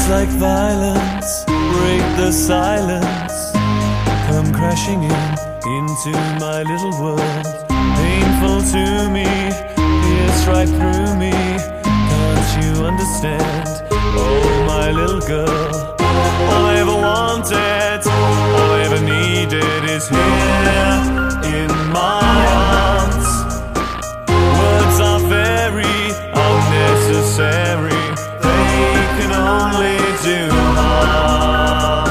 like violence break the silence, come crashing into my little world. Painful to me, pierce right through me. Can't you understand? Oh, my little girl, all I ever wanted, all I ever needed is here in my arms. Words are very unnecessary, they can only do harm.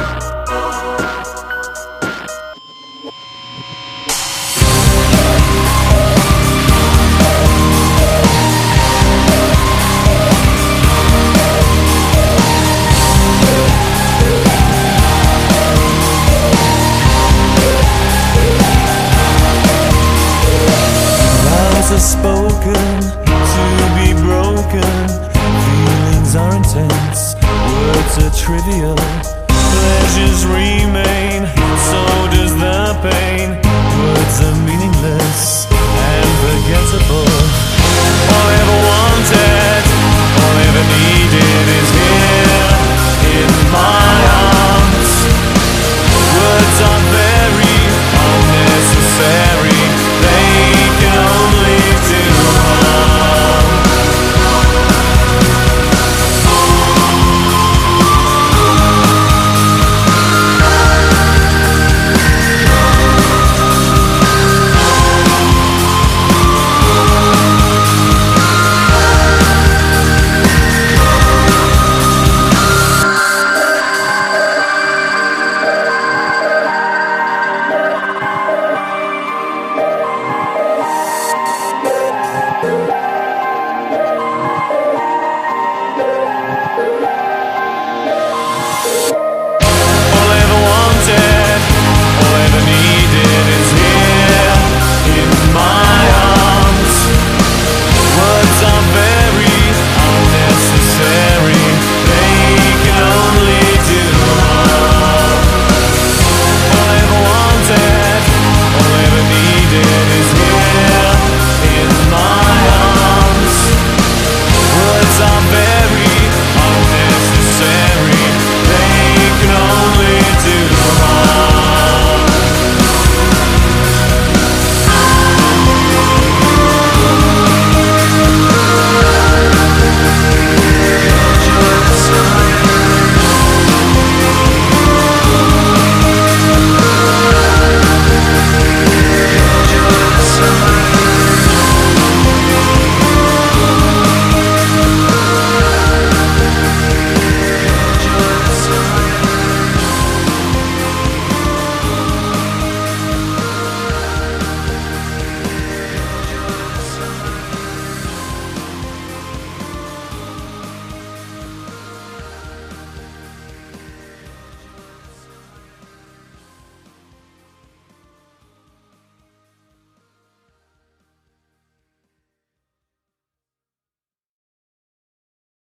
Vows are spoken to be broken, feelings are intense, words are trivial, pleasures remain, so does the pain. Words are meaningless,